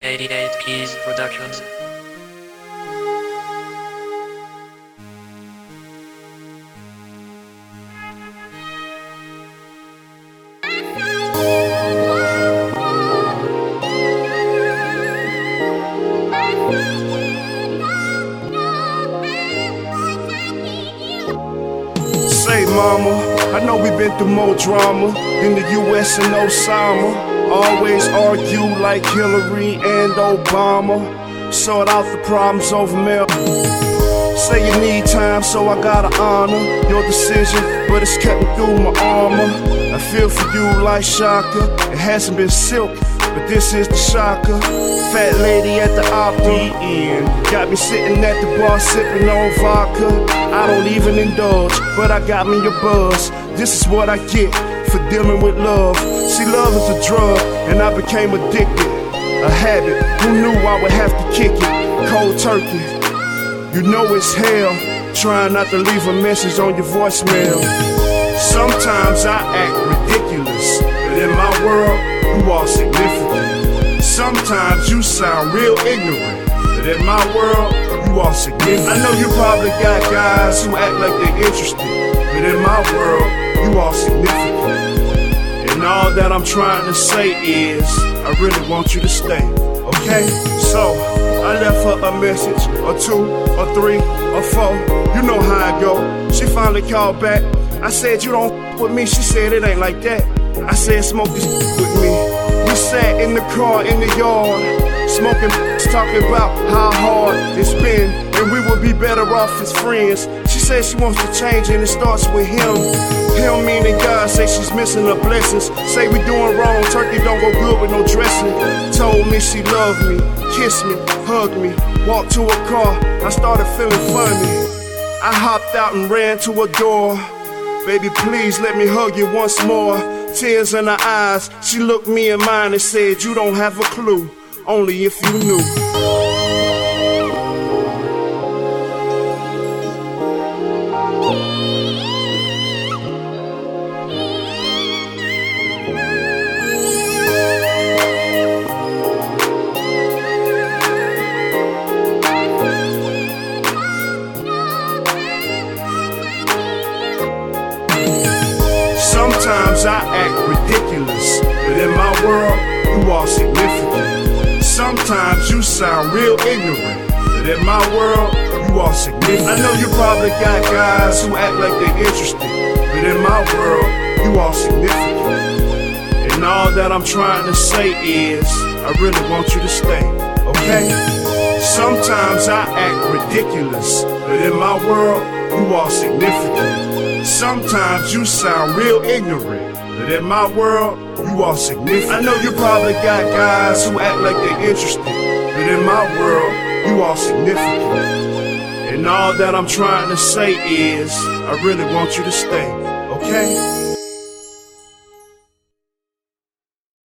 88 Keys Productions. Say, mama, I know we've been through more drama than the US and Osama. Always argue like Hillary and Obama. Sort out the problems over mail. Say you need time, so I gotta honor your decision, but it's cutting through my armor. I feel for you like Shaka. It hasn't been silk, but this is the shocker. Fat lady at the Opry Inn got me sitting at the bar sipping on vodka. I don't even indulge, but I got me a buzz. This is what I get for dealing with love. See, love is a drug, and I became addicted. A habit, who knew I would have to kick it? Cold turkey, you know it's hell. Trying not to leave a message on your voicemail. Sometimes I act ridiculous, but in my world, you are significant. Sometimes you sound real ignorant, but in my world, you are significant. I know you probably got guys who act like they're interested, but in my world, you are significant. And all that I'm trying to say is, I really want you to stay, okay? So, I left her a message, or two, or three, or four. You know how I go. She finally called back. I said, you don't f with me. She said, it ain't like that. I said, smoke this with me. We sat in the car in the yard, smoking, talking about how hard it's been, and we would be better off as friends. She said she wants to change and it starts with him. Him meaning God, say she's missing her blessings. Say we doing wrong, turkey don't go good with no dressing. Told me she loved me, kissed me, hugged me, walked to her car. I started feeling funny. I hopped out and ran to her door. Baby, please let me hug you once more. Tears in her eyes, she looked me in mine and said, you don't have a clue, only if you knew. Sometimes I act ridiculous, but in my world, you are significant. Sometimes you sound real ignorant, but in my world, you are significant. I know you probably got guys who act like they're interested, but in my world, you are significant. And all that I'm trying to say is, I really want you to stay, okay? Sometimes I act ridiculous, but in my world, you are significant. Sometimes you sound real ignorant, but in my world, you are significant. I know you probably got guys who act like they're interested, but in my world, you are significant. And all that I'm trying to say is, I really want you to stay, okay?